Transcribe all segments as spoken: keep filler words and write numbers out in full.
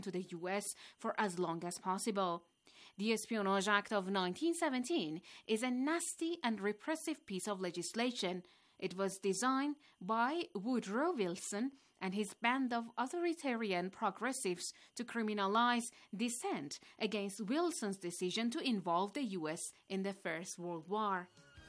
to the U S for as long as possible. The Espionage Act of nineteen seventeen is a nasty and repressive piece of legislation. It was designed by Woodrow Wilson and his band of authoritarian progressives to criminalize dissent against Wilson's decision to involve the U S in the First World War.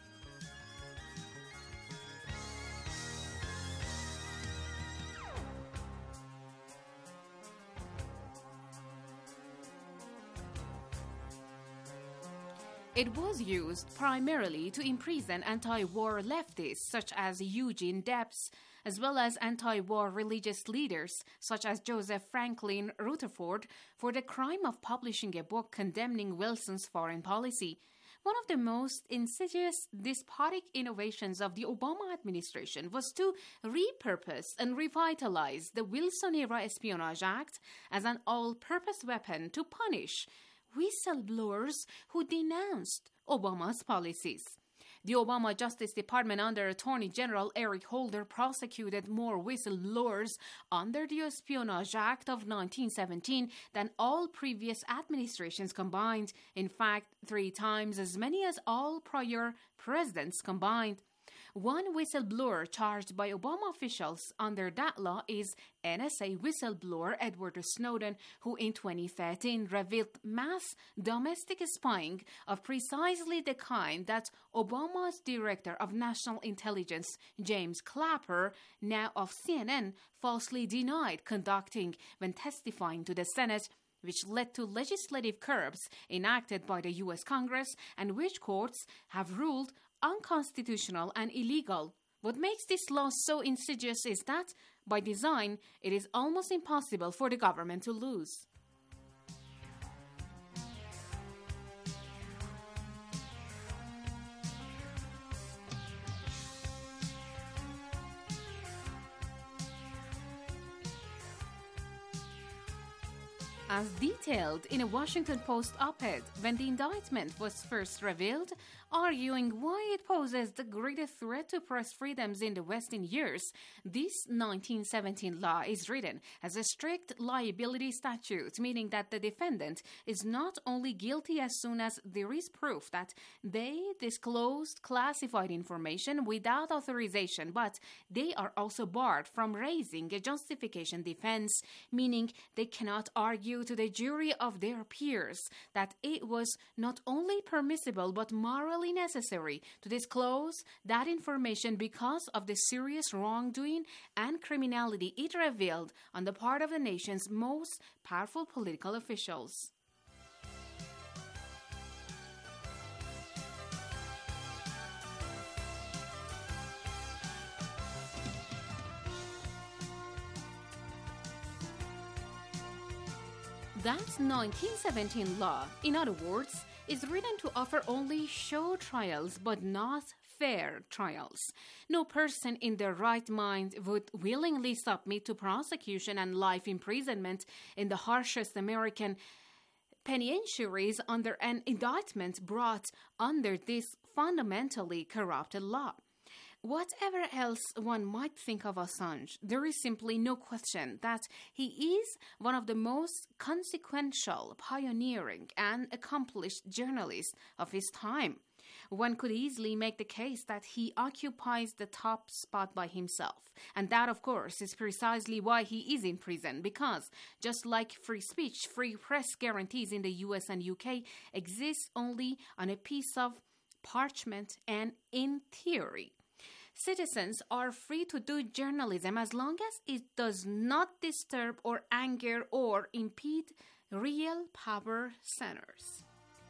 It was used primarily to imprison anti-war leftists such as Eugene Debs, as well as anti-war religious leaders such as Joseph Franklin Rutherford for the crime of publishing a book condemning Wilson's foreign policy. One of the most insidious despotic innovations of the Obama administration was to repurpose and revitalize the Wilson-era Espionage Act as an all-purpose weapon to punish whistleblowers who denounced Obama's policies. The Obama Justice Department under Attorney General Eric Holder prosecuted more whistleblowers under the Espionage Act of nineteen seventeen than all previous administrations combined. In fact, three times as many as all prior presidents combined. One whistleblower charged by Obama officials under that law is N S A whistleblower Edward Snowden, who in twenty thirteen revealed mass domestic spying of precisely the kind that Obama's Director of National Intelligence, James Clapper, now of C N N, falsely denied conducting when testifying to the Senate, which led to legislative curbs enacted by the U S Congress and which courts have ruled unconstitutional and illegal. What makes this law so insidious is that, by design, it is almost impossible for the government to lose. As detailed in a Washington Post op-ed when the indictment was first revealed, arguing why it poses the greatest threat to press freedoms in the West in years, this nineteen seventeen law is written as a strict liability statute, meaning that the defendant is not only guilty as soon as there is proof that they disclosed classified information without authorization, but they are also barred from raising a justification defense, meaning they cannot argue to the jury of their peers that it was not only permissible but morally necessary to disclose that information because of the serious wrongdoing and criminality it revealed on the part of the nation's most powerful political officials. That nineteen seventeen law, in other words, is written to offer only show trials but not fair trials. No person in their right mind would willingly submit to prosecution and life imprisonment in the harshest American penitentiaries under an indictment brought under this fundamentally corrupted law. Whatever else one might think of Assange, there is simply no question that he is one of the most consequential, pioneering, and accomplished journalists of his time. One could easily make the case that he occupies the top spot by himself. And that, of course, is precisely why he is in prison, because just like free speech, free press guarantees in the U S and U K exist only on a piece of parchment and in theory. Citizens are free to do journalism as long as it does not disturb or anger or impede real power centers.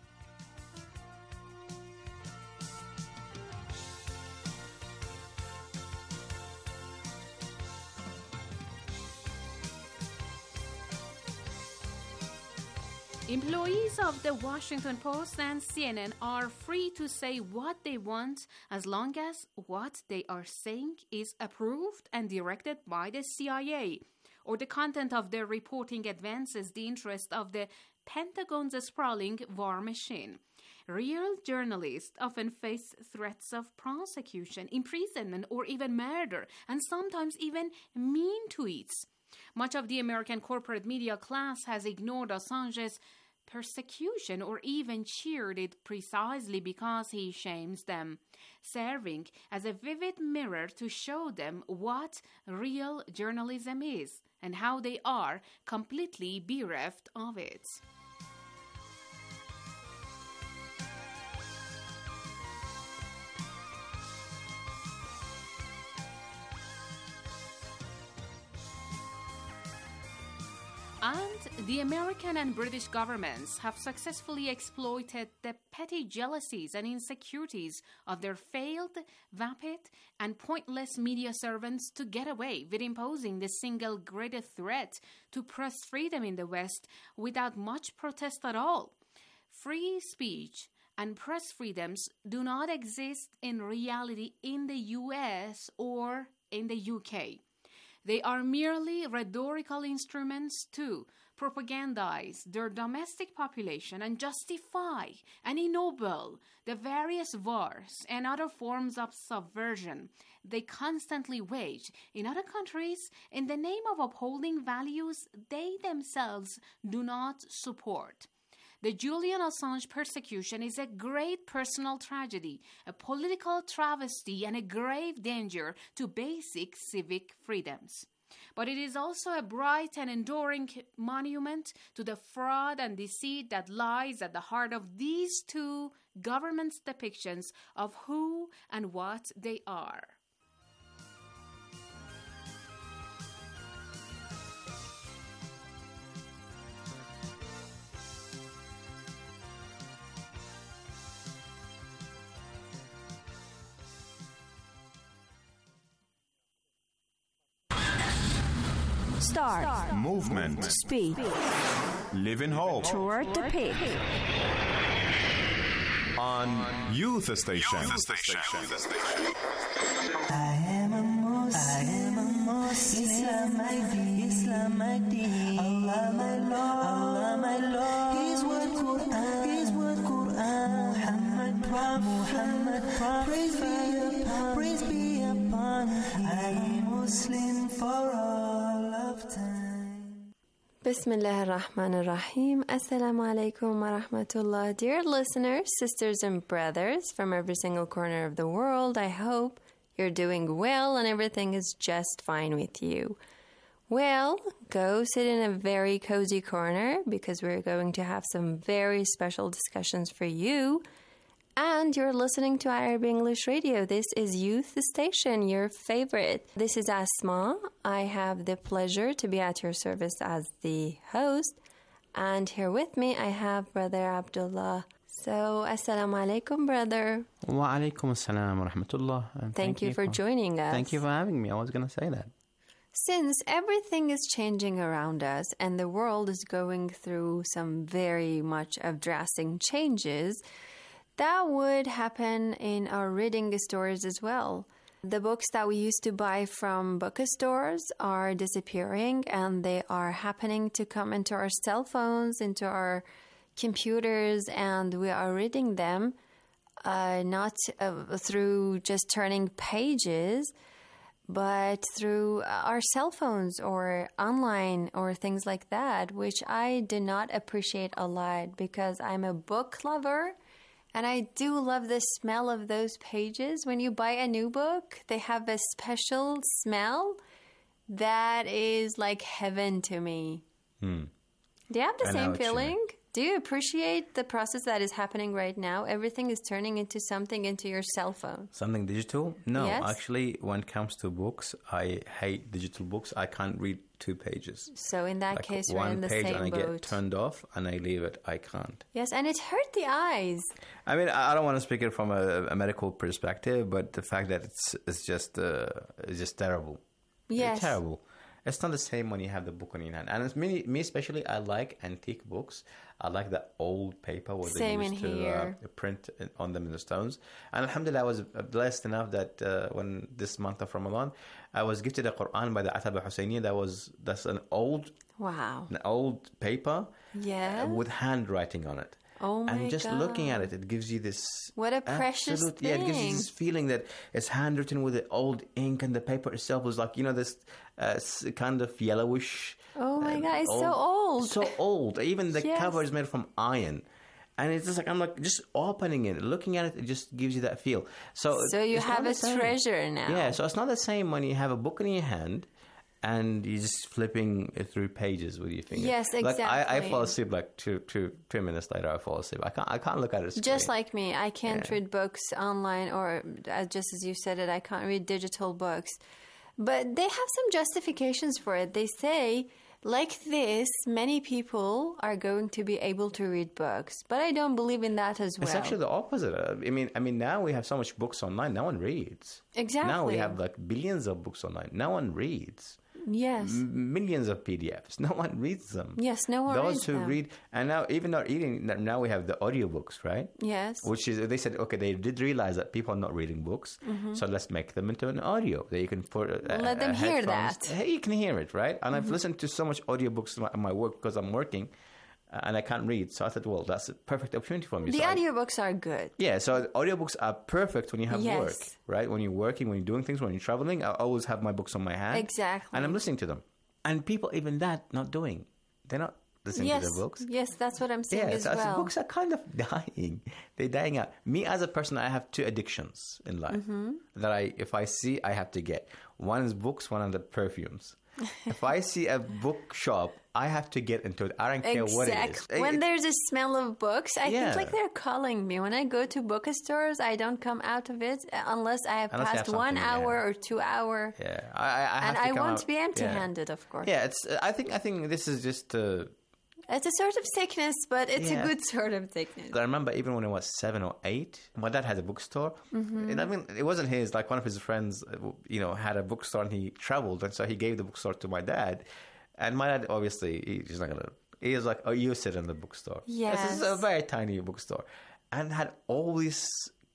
Employees of the Washington Post and C N N are free to say what they want as long as what they are saying is approved and directed by the C I A, or the content of their reporting advances the interest of the Pentagon's sprawling war machine. Real journalists often face threats of prosecution, imprisonment, or even murder, and sometimes even mean tweets. Much of the American corporate media class has ignored Assange's persecution or even cheered it precisely because he shames them, serving as a vivid mirror to show them what real journalism is and how they are completely bereft of it. And the American and British governments have successfully exploited the petty jealousies and insecurities of their failed, vapid, and pointless media servants to get away with imposing the single greatest threat to press freedom in the West without much protest at all. Free speech and press freedoms do not exist in reality in the U S or in the U K. They are merely rhetorical instruments to propagandize their domestic population and justify and ennoble the various wars and other forms of subversion they constantly wage in other countries in the name of upholding values they themselves do not support. The Julian Assange persecution is a great personal tragedy, a political travesty, and a grave danger to basic civic freedoms. But it is also a bright and enduring monument to the fraud and deceit that lies at the heart of these two governments' depictions of who and what they are. Start. Start. Movement. Speed. Live in hope. Toward the peak. On Youth Station. Youth Station. I am a Muslim. I am a Muslim. Islam my deen. Islam my deen. Allah my Lord. Allah my Lord. His word Quran. His word Quran. Muhammad Prophet. Muhammad Prophet. Praise be upon. Praise be upon. I am Muslim for all of time. Bismillah ar-Rahman ar-Rahim. Assalamu alaikum wa rahmatullah. Dear listeners, sisters and brothers from every single corner of the world, I hope you're doing well and everything is just fine with you. Well, go sit in a very cozy corner because we're going to have some very special discussions for you. And you're listening to Arab English Radio. This is Youth Station, your favorite. This is Asma. I have the pleasure to be at your service as the host. And here with me, I have Brother Abdullah. So, Assalamu alaikum, brother. Wa alaikum assalam wa rahmatullah. Thank, thank you, you for, for joining us. Thank you for having me. I was going to say that. Since everything is changing around us and the world is going through some very much of drastic changes, that would happen in our reading stores as well. The books that we used to buy from bookstores are disappearing and they are happening to come into our cell phones, into our computers, and we are reading them uh, not uh, through just turning pages, but through our cell phones or online or things like that, which I do not appreciate a lot because I'm a book lover. And I do love the smell of those pages. When you buy a new book, they have a special smell that is like heaven to me. Hmm. Do you have the I same feeling? Do you appreciate the process that is happening right now? Everything is turning into something into your cell phone. Something digital? No, yes? Actually, when it comes to books, I hate digital books. I can't read two pages. So in that like case, we're in the same boat. One page and I get turned off and I leave it. I can't. Yes, and it hurt the eyes. I mean, I don't want to speak it from a, a medical perspective, but the fact that it's it's just uh, it's just terrible. Yes. It's terrible. It's not the same when you have the book on your hand. And it's me, me especially, I like antique books. I like the old paper where Same they used to uh, print on them in the stones. And alhamdulillah, I was blessed enough that uh, when this month of Ramadan, I was gifted a Quran by the Ataba Husseiniya. That was that's an old, wow, an old paper, yeah, uh, with handwriting on it. Oh my and just God. looking at it, it gives you this. What a precious absolute- Yeah, it gives you thing. this feeling that it's handwritten with the old ink, and the paper itself was like, you know, this uh, s- kind of yellowish. Oh my uh, God, it's so old. So old. Even the Yes. cover is made from iron. And it's just like, I'm like, just opening it, looking at it, it just gives you that feel. So, So you it's not have the a same. treasure now. Yeah, so it's not the same when you have a book in your hand and you're just flipping it through pages with your finger. Yes, Like I, I exactly. fall asleep like two, two, two minutes later. I fall asleep. I can't, I can't look at it. Just screen. like me, I can't Yeah. read books online, or uh, just as you said it, I can't read digital books. But they have some justifications for it. They say, like this, many people are going to be able to read books. But I don't believe in that as well. It's actually the opposite. Uh, I mean, I mean, now we have so much books online. No one reads. Exactly. Now we have like billions of books online. No one reads. Yes. M- millions of P D Fs. No one reads them. Yes, no one Those reads who them. read, and now even not reading, now we have the audiobooks, right? Yes. Which is, they said, okay, they did realize that people are not reading books, so let's make them into an audio that you can put. Uh, Let them uh, hear headphones. that. Hey, you can hear it, right? And I've listened to so much audiobooks in my, in my work because I'm working, uh, and I can't read. So I thought, well, that's a perfect opportunity for me. The so I- audiobooks are good. yeah, so audiobooks are perfect when you have Yes. work, right? When you're working, when you're doing things, when you're traveling, I always have my books on my hand. Exactly. And I'm listening to them. And people, even that, not doing. They're not listening Yes. to the books. Yes, that's what I'm saying Yeah, as so well. books are kind of dying. They're dying out. Me as a person, I have two addictions in life Mm-hmm. that I, if I see, I have to get. One is books, one are the perfumes. If I see a bookshop, I have to get into it. I don't care what it is. Exactly. When It- there's a smell of books, I Yeah. think like they're calling me. When I go to bookstores, I don't come out of it unless I have Unless you passed have one something in your hour hand. or two hour. yeah, I, I, I have And to I come want out- to be yeah. empty-handed, of course. Yeah, it's. I think. I think this is just. Uh, It's a sort of sickness, but it's Yeah. a good sort of sickness. I remember even when I was seven or eight, my dad had a bookstore. Mm-hmm. And I mean, it wasn't his. Like one of his friends, uh, you know, had a bookstore and he traveled, and so he gave the bookstore to my dad. And my dad, obviously, he- he's not gonna. He was like, "Oh, you sit in the bookstore." This is a Yes. very tiny bookstore, and had all these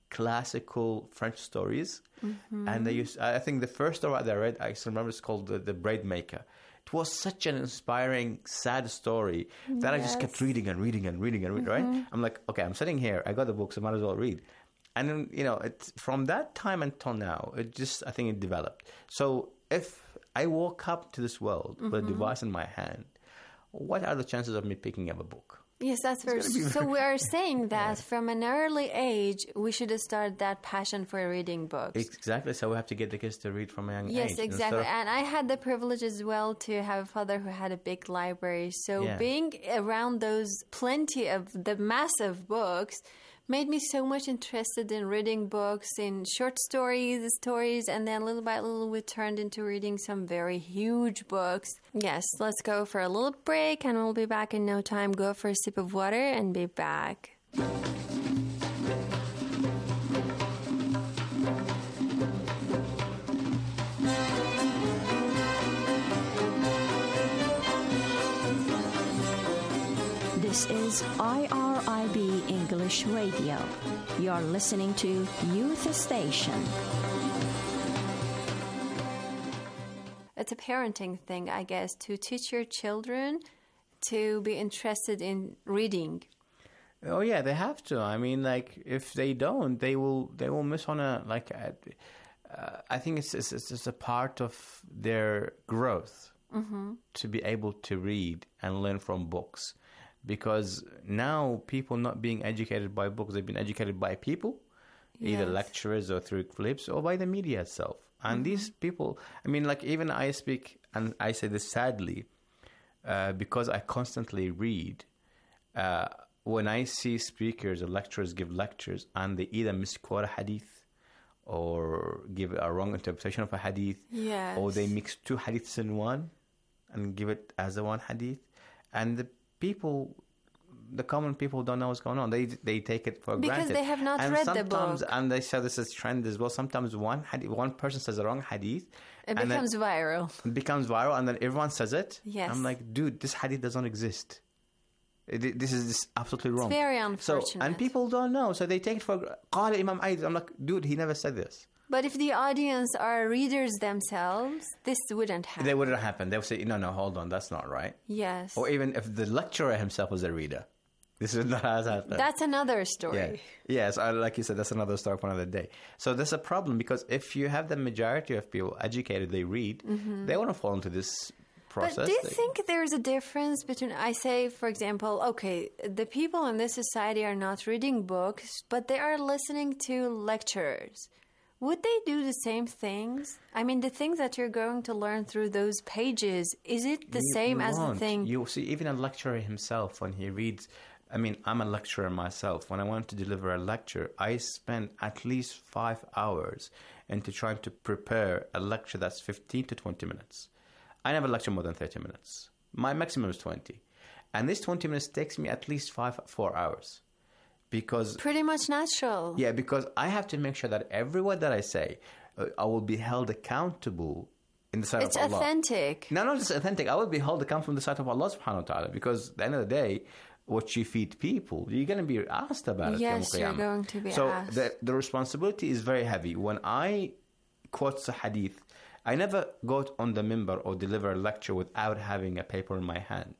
classical French stories. Mm-hmm. And they used. I think the first story that I read, I still remember, it's called the, the Braid Maker. It was such an inspiring, sad story that I just kept Yes. reading and reading and reading and reading. Right? I'm like, okay, I'm sitting here. I got the books. I might as well read. And then, you know, it's from that time until now, it just, I think it developed. So if I woke up to this world with a device in my hand, what are the chances of me picking up a book? Yes, that's very. So we are saying that from an early age, we should start that passion for reading books. Exactly. So we have to get the kids to read from a young Yes, age. instead exactly. of- And I had the privilege as well to have a father who had a big library. So Yeah. being around those plenty of the massive books made me so much interested in reading books, in short stories, stories, and then little by little we turned into reading some very huge books. Yes, let's go for a little break and we'll be back in no time. Go for a sip of water and be back. This is I R I B English Radio. You're listening to Youth Station. It's a parenting thing, I guess, to teach your children to be interested in reading. Oh yeah, they have to. I mean, like if they don't, they will they will miss on a like. A, uh, I think it's it's, it's a part of their growth to be able to read and learn from books, because now people not being educated by books, they've been educated by people, either Yes. lecturers or through clips or by the media itself. And these people, I mean, like even I speak, and I say this sadly, uh, because I constantly read. Uh, when I see speakers or lecturers give lectures and they either misquote a hadith or give a wrong interpretation of a hadith, Yes. or they mix two hadiths in one and give it as a one hadith, and the people, the common people, don't know what's going on. They they take it for Because granted. they have not and read the sometimes, book. And they say this is trend as well. Sometimes one hadith, one person says the wrong hadith, It and then becomes viral. it becomes viral, and then everyone says it. Yes. I'm like, dude, this hadith doesn't exist. It- This is just absolutely wrong. very So, unfortunate. and people don't know, so they take it for. قال Imam Aid. I'm like, dude, he never said this. But if the audience are readers themselves, this wouldn't happen. They wouldn't happen. They would say, no, no, hold on, that's not right. Yes. Or even if the lecturer himself was a reader, This is not as happened. That's another story. Yeah. Yes, I, like you said, that's another story for another day. So there's a problem because if you have the majority of people educated, they read, mm-hmm. they want to fall into this process. But do you they, think there's a difference between, I say, for example, okay, the people in this society are not reading books, but they are listening to lecturers. Would they do the same things? I mean, the things that you're going to learn through those pages, is it the you, same you as won't. the thing? You see, even a lecturer himself, when he reads, I mean, I'm a lecturer myself. When I want to deliver a lecture, I spend at least five hours into trying to prepare a lecture that's fifteen to twenty minutes. I never lecture more than thirty minutes. My maximum is twenty. And this twenty minutes takes me at least five, four hours. Because pretty much natural. Yeah, because I have to make sure that every word that I say, uh, I will be held accountable in the sight it's of Allah. It's authentic. No, not just authentic. I will be held accountable in the sight of Allah subhanahu wa ta'ala. Because at the end of the day, what you feed people, you're going to be asked about it. Yes, you're going to be so asked. So the, the responsibility is very heavy. When I quote a hadith, I never go on the minbar or deliver a lecture without having a paper in my hand.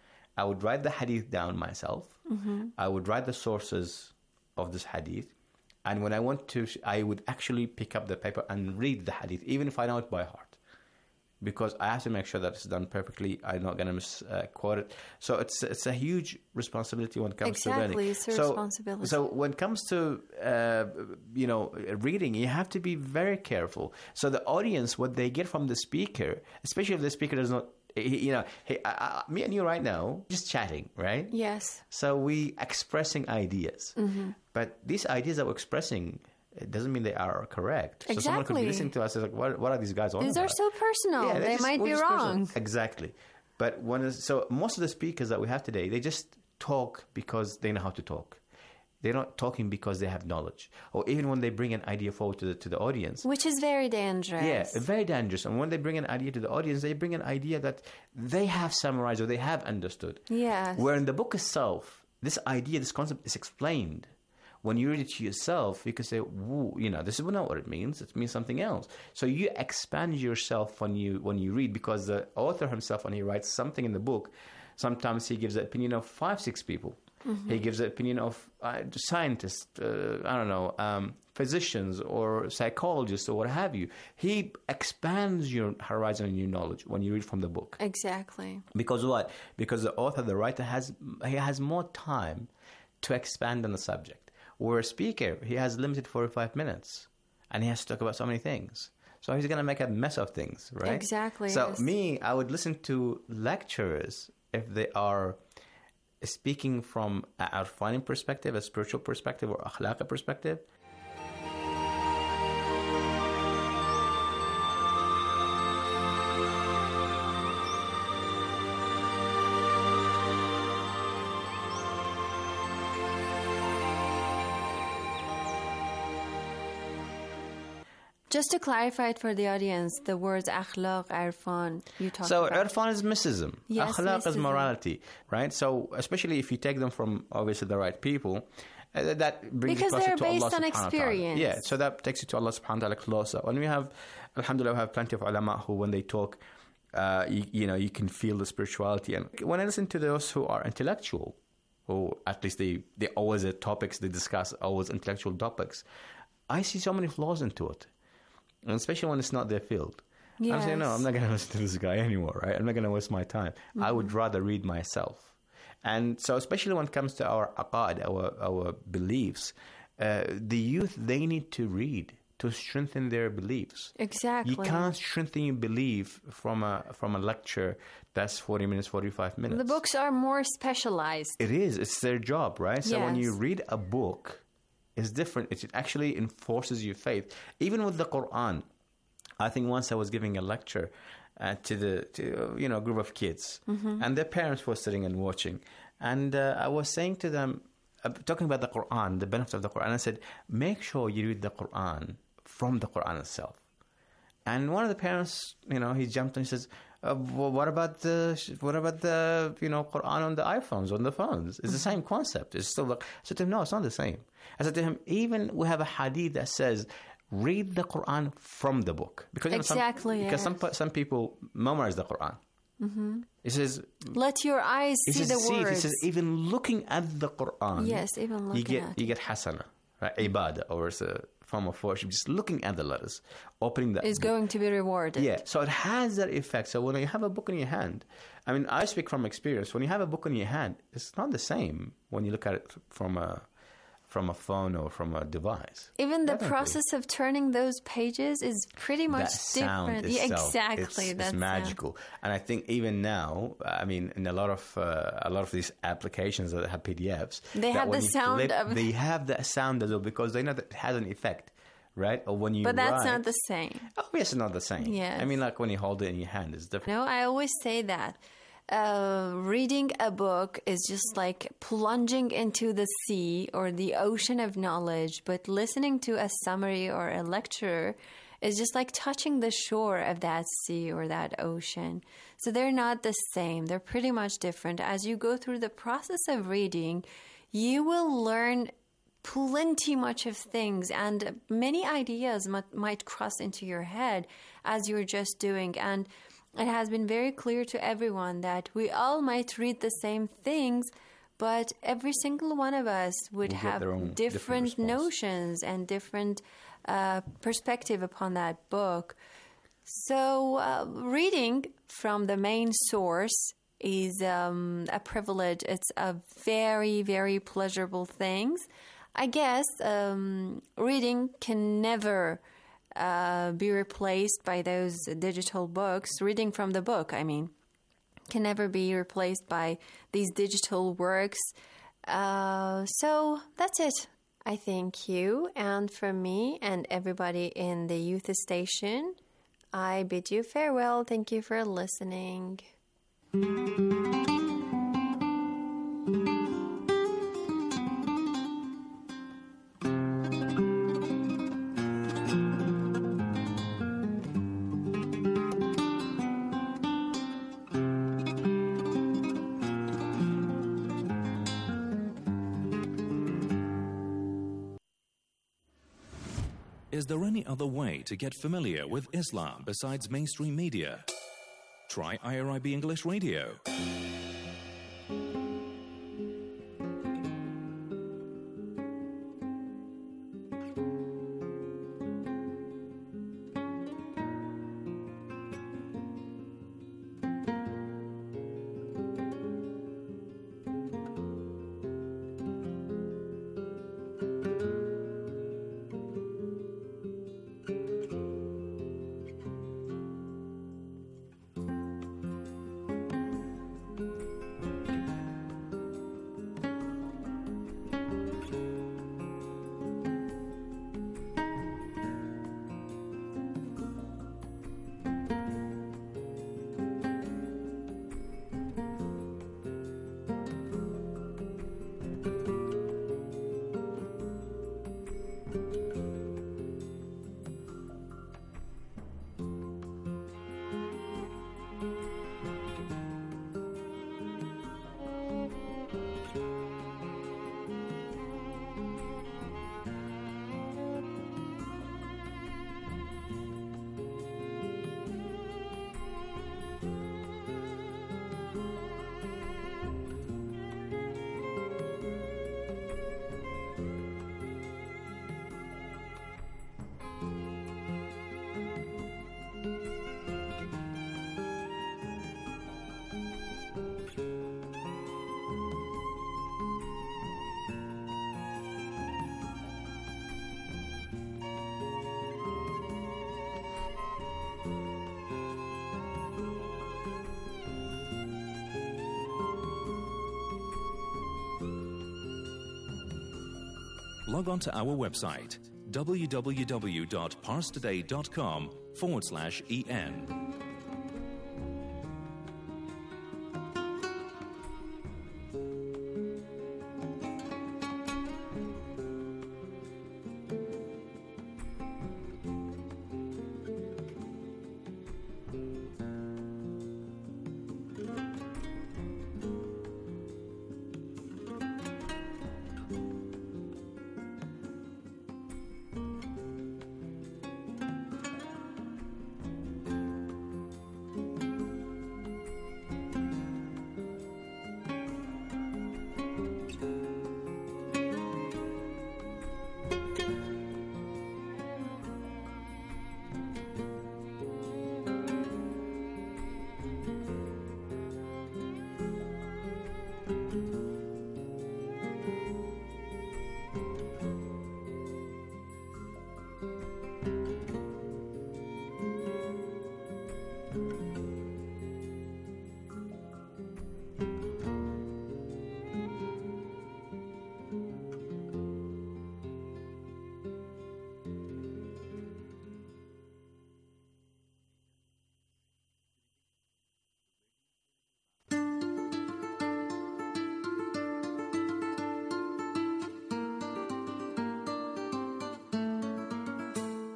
I would write the hadith down myself. Mm-hmm. I would write the sources of this hadith. And when I want to, I would actually pick up the paper and read the hadith, even if I know it by heart. Because I have to make sure that it's done perfectly. I'm not going to misquote uh, it. So it's it's a huge responsibility when it comes exactly, to learning. Exactly, it's a so, responsibility. So when it comes to, uh, you know, reading, you have to be very careful. So the audience, what they get from the speaker, especially if the speaker does not, you know, hey, I, I, me and you right now, just chatting, right? Yes. So we expressing ideas. Mm-hmm. But these ideas that we're expressing, it doesn't mean they are correct. So exactly. someone could be listening to us and like, what, what are these guys on These about? are so personal. Yeah, they just, might be just wrong. Personal. Exactly. But when it's, so most of the speakers that we have today, they just talk because they know how to talk. They're not talking because they have knowledge. Or even when they bring an idea forward to the, to the audience. Which is very dangerous. Yeah, very dangerous. And when they bring an idea to the audience, they bring an idea that they have summarized or they have understood. Yes. Where in the book itself, this idea, this concept is explained. When you read it to yourself, you can say, "Woo, you know, this is not what it means. It means something else." So you expand yourself when you when you read, because the author himself, when he writes something in the book, sometimes he gives the opinion of five, six people. Mm-hmm. He gives the opinion of uh, scientists, uh, I don't know, um, physicians or psychologists or what have you. He expands your horizon and your knowledge when you read from the book. Exactly. Because what? Because the author, the writer, has he has more time to expand on the subject. Or a speaker, he has limited forty-five minutes, and he has to talk about so many things. So he's going to make a mess of things, right? Exactly. So yes. me, I would listen to lecturers if they are speaking from a arfani perspective, a spiritual perspective, or akhlaq perspective. Just to clarify it for the audience, the words akhlaq, irfan, you talked so about. So irfan is mysticism. Yes, akhlaq mysticism. is morality, right? So especially if you take them from obviously the right people, uh, that brings because you closer they're to based Allah on subhanahu wa ta'ala. experience. Yeah, so that takes you to Allah subhanahu wa ta'ala closer. When we have, alhamdulillah, we have plenty of ulama who, when they talk, uh, you, you know, you can feel the spirituality. And when I listen to those who are intellectual, who at least they, they always have topics they discuss, always intellectual topics, I see so many flaws into it. And especially when it's not their field. Yes. I'm saying, no, I'm not going to listen to this guy anymore, right? I'm not going to waste my time. Mm-hmm. I would rather read myself. And so especially when it comes to our aqad, our, our beliefs, uh, the youth, they need to read to strengthen their beliefs. Exactly. You can't strengthen your belief from a, from a lecture that's forty minutes, forty-five minutes. The books are more specialized. It is. It's their job, right? So yes. when you read a book, it's different. It actually enforces your faith. Even with the Quran, I think once I was giving a lecture uh, to the to you know group of kids, mm-hmm. and their parents were sitting and watching, and uh, I was saying to them, uh, talking about the Quran, the benefits of the Quran. I said, make sure you read the Quran from the Quran itself. And one of the parents, you know, he jumped and he says, Uh, well, what about the what about the you know Quran on the iPhones, on the phones? It's the same concept. It's still like, I said to him, no, it's not the same. I said to him, even we have a hadith that says, read the Quran from the book, because you know, exactly some, because yes. some some people memorize the Quran, Mm-hmm. It says, let your eyes it see says the see it. words. It says, even looking at the Quran, Yes, even looking you get at you get hasana, right? Ibadah, or it's a form of worship. Just looking at the letters, opening that is book. going to be rewarded. Yeah, so it has that effect. So when you have a book in your hand, I mean, I speak from experience. When you have a book in your hand, it's not the same when you look at it from a from a phone or from a device. Even the Definitely. process of turning those pages is pretty much That sound different. Yeah, itself, exactly. it's, it's That's magical. And I think even now, I mean, in a lot of uh, a lot of these applications that have P D Fs, They that have when the you sound flip, of- they have that sound as well because they know that it has an effect, right? Or when you But that's write, not the same. obviously not the same. Yes. I mean, like when you hold it in your hand, it's different. No, I always say that. Uh, reading a book is just like plunging into the sea or the ocean of knowledge, but listening to a summary or a lecture is just like touching the shore of that sea or that ocean. So they're not the same. They're pretty much different. As you go through the process of reading, you will learn plenty much of things, and many ideas might, might cross into your head as you're just doing. And it has been very clear to everyone that we all might read the same things, but every single one of us would Will get have their own different, different response. notions and different uh, perspective upon that book. So uh, reading from the main source is um, a privilege. It's a very, very pleasurable thing. I guess um, reading can never uh, be replaced by those digital books. Reading from the book, I mean, can never be replaced by these digital works. Uh, so that's it. I thank you, and from me and everybody in the Youth Station, I bid you farewell. Thank you for listening. Is there any other way to get familiar with Islam besides mainstream media? Try I R I B English Radio. Log on to our website, www.parstoday.com forward slash en.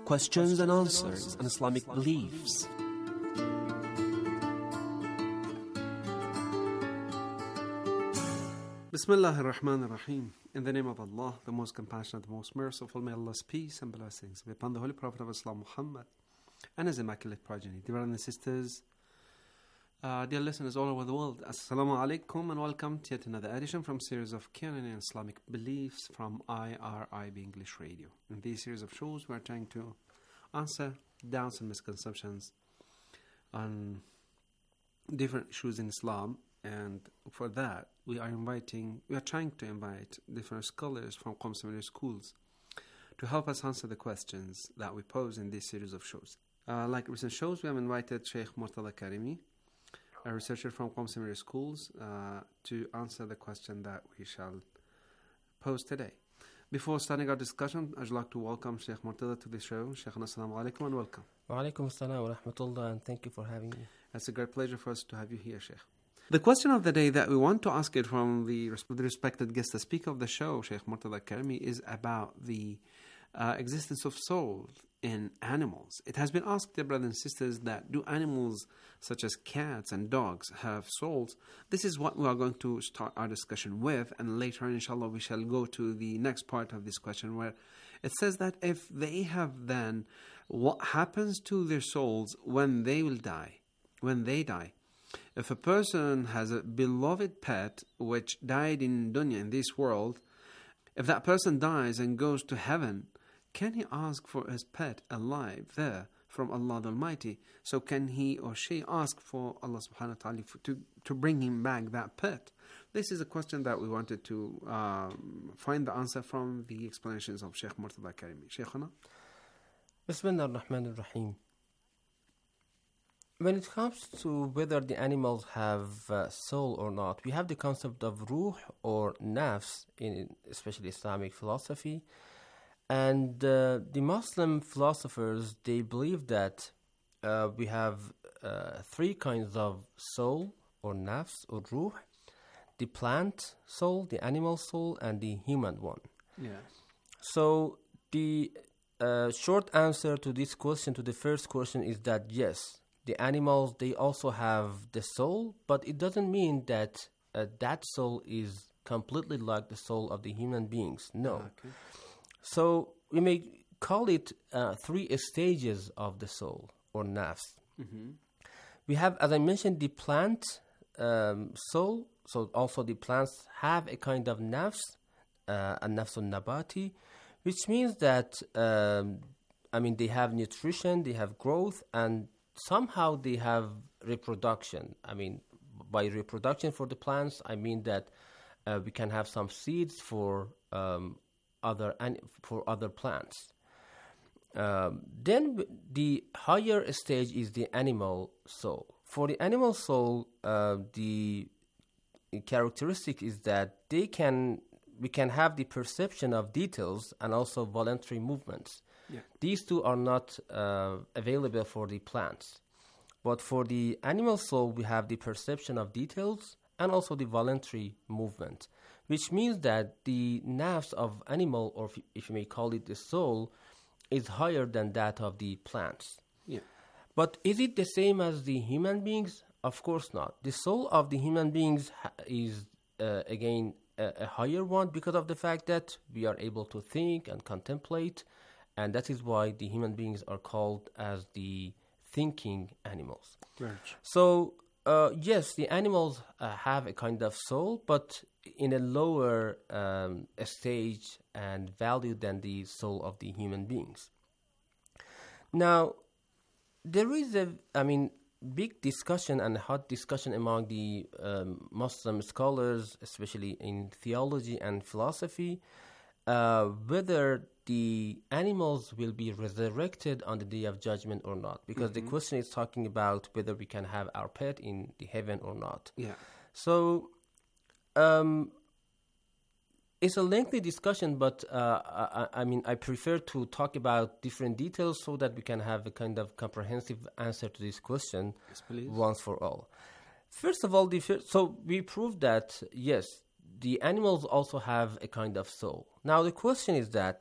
questions and answers and Islamic beliefs. Bismillah ar-Rahman ar-Rahim. In the name of Allah, the most compassionate, the most merciful, may Allah's peace and blessings be upon the Holy Prophet of Islam, Muhammad, and his immaculate progeny. Dear brothers and sisters, uh, dear listeners all over the world, Assalamu alaikum and welcome to yet another edition from series of Canon and Islamic Beliefs from I R I B English Radio. In this series of shows, we are trying to answer doubts and misconceptions on different issues in Islam. And for that, we are inviting, we are trying to invite different scholars from Qom Seminary schools to help us answer the questions that we pose in this series of shows. Uh, like recent shows, we have invited Sheikh Murtada Karimi, a researcher from Qom Seminary schools, uh, to answer the question that we shall pose today. Before starting our discussion, I'd like to welcome Sheikh Murtada to the show. Sheikh, assalamu alaikum and welcome. Wa alaikum assalam wa rahmatullah, and thank you for having me. It's a great pleasure for us to have you here, Sheikh. The question of the day that we want to ask it from the, the respected guest, the speaker of the show, Sheikh Murtada Karimi, is about the uh, existence of souls in animals. It has been asked, dear brothers and sisters, that do animals such as cats and dogs have souls? This is what we are going to start our discussion with, and later on, inshallah, we shall go to the next part of this question where it says that if they have, then what happens to their souls when they will die, when they die? If a person has a beloved pet which died in dunya, in this world, if that person dies and goes to heaven, can he ask for his pet alive there from Allah the Almighty? So can he or she ask for Allah subhanahu wa ta'ala to, to bring him back that pet? This is a question that we wanted to um, find the answer from the explanations of Sheikh Murtada Karimi. Sheikhana? Bismillah ar-Rahman ar-Rahim. When it comes to whether the animals have uh, soul or not, we have the concept of ruh or nafs, in especially Islamic philosophy. And uh, the Muslim philosophers, they believe that uh, we have uh, three kinds of soul or nafs or ruh: the plant soul, the animal soul, and the human one. Yeah. So the uh, short answer to this question, to the first question, is that yes, the animals, they also have the soul, but it doesn't mean that uh, that soul is completely like the soul of the human beings. No. Okay. So we may call it uh, three stages of the soul or nafs. Mm-hmm. We have, as I mentioned, the plant um, soul. So also the plants have a kind of nafs, uh, a nafsun nabati, which means that, um, I mean, they have nutrition, they have growth, and somehow they have reproduction. I mean, by reproduction for the plants, I mean that uh, we can have some seeds for um, other an- for other plants. Um, then the higher stage is the animal soul. For the animal soul, uh, the characteristic is that they can we can have the perception of details and also voluntary movements. Yeah. These two are not uh, available for the plants. But for the animal soul, we have the perception of details and also the voluntary movement, which means that the nafs of animal, or if, if you may call it the soul, is higher than that of the plants. Yeah. But is it the same as the human beings? Of course not. The soul of the human beings ha- is, uh, again, a, a higher one because of the fact that we are able to think and contemplate. And that is why the human beings are called as the thinking animals. Right. So, uh, yes, the animals uh, have a kind of soul, but in a lower um, stage and value than the soul of the human beings. Now, there is a, I mean, big discussion and hot discussion among the um, Muslim scholars, especially in theology and philosophy, uh, whether the animals will be resurrected on the Day of Judgment or not. Because mm-hmm. the question is talking about whether we can have our pet in the heaven or not. Yeah. So, um, it's a lengthy discussion, but uh, I, I mean, I prefer to talk about different details so that we can have a kind of comprehensive answer to this question yes, please. Once for all. First of all, the first, so we proved that, yes, the animals also have a kind of soul. Now, the question is that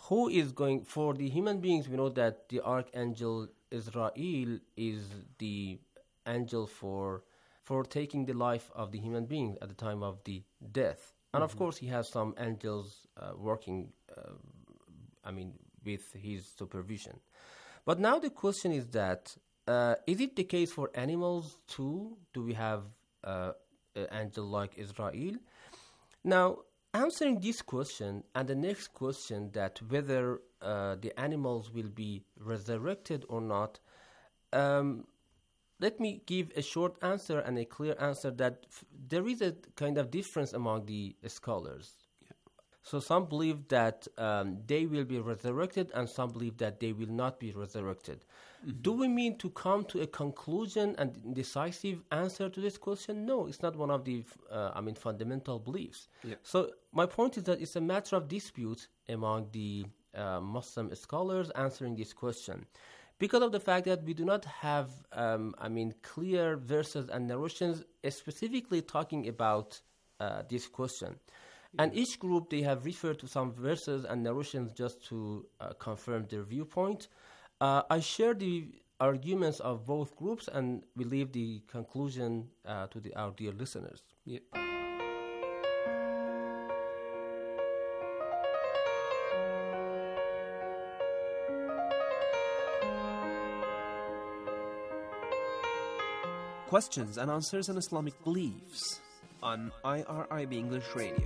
who is going, for the human beings, we know that the archangel Israel is the angel for for taking the life of the human being at the time of the death. And of course, he has some angels uh, working, uh, I mean, with his supervision. But now the question is that, uh, is it the case for animals too? Do we have uh, an angel like Israel? Now, answering this question and the next question, that whether uh, the animals will be resurrected or not, um, let me give a short answer and a clear answer that f- there is a kind of difference among the scholars. Yeah. So some believe that um, they will be resurrected, and some believe that they will not be resurrected. Mm-hmm. Do we mean to come to a conclusion and decisive answer to this question? No, it's not one of the uh, I mean fundamental beliefs. Yeah. So my point is that it's a matter of dispute among the uh, Muslim scholars answering this question, because of the fact that we do not have, um, I mean, clear verses and narrations specifically talking about uh, this question. Yeah. And each group, they have referred to some verses and narrations just to uh, confirm their viewpoint. Uh, I share the arguments of both groups, and we leave the conclusion uh, to the, our dear listeners. Yeah. Questions and answers on Islamic beliefs on I R I B English Radio.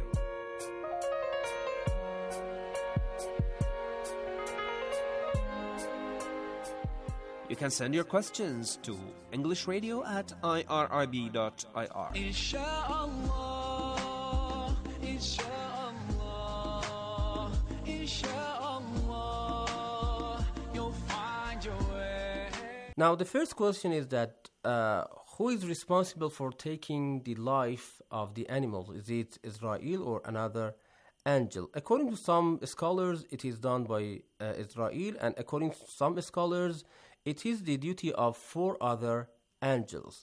You can send your questions to English Radio at I R I B dot I R. Inshallah, inshallah, inshallah, you'll find your way. Now, the first question is that uh, who is responsible for taking the life of the animals? Is it Israel or another angel? According to some scholars, it is done by uh, Israel, and according to some scholars, it is the duty of four other angels.